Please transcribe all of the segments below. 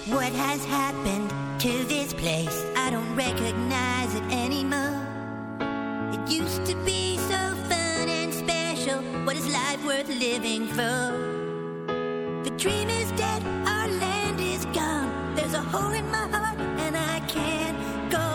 What has happened to this place? I don't recognize it anymore. It used to be so fun and special. What is life worth living for? The dream is dead, our land is gone. There's a hole in my heart and I can't go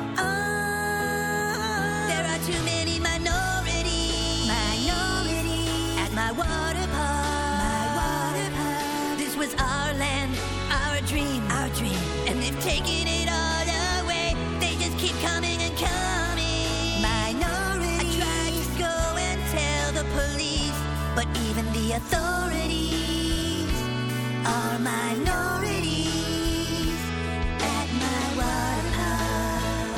on. There are too many minorities at my water park. This was our land, our dream, and they've taken it all away. They just keep coming and coming. Minority. I tried to go and tell the police, but even the authorities are minorities at my water park.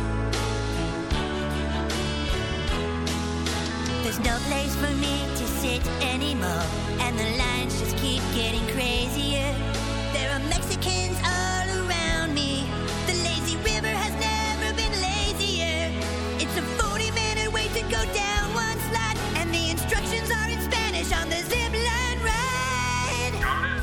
There's no place for me to sit anymore, and the lines just keep getting crazier. There are Mexicans all around me. The lazy river has never been lazier. It's a 40-minute wait to go down one slide, and the instructions are in Spanish on the zip line ride.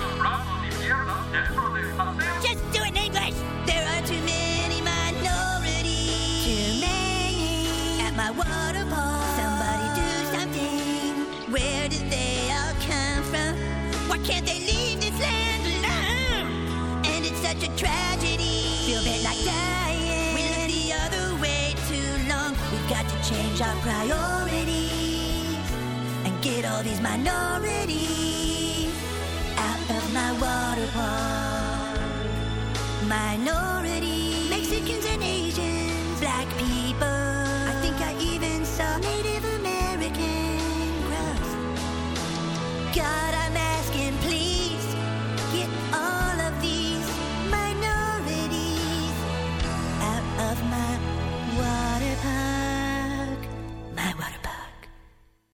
Just do it in English. There are too many minorities. Too many at my water park. Somebody do something. Where did they all come from? Why can't they leave this land alone? And it's such a tragedy. Feel bad like dying. We look the other way too long. We've got to change our priorities and get all these minorities out of my water park. Minorities.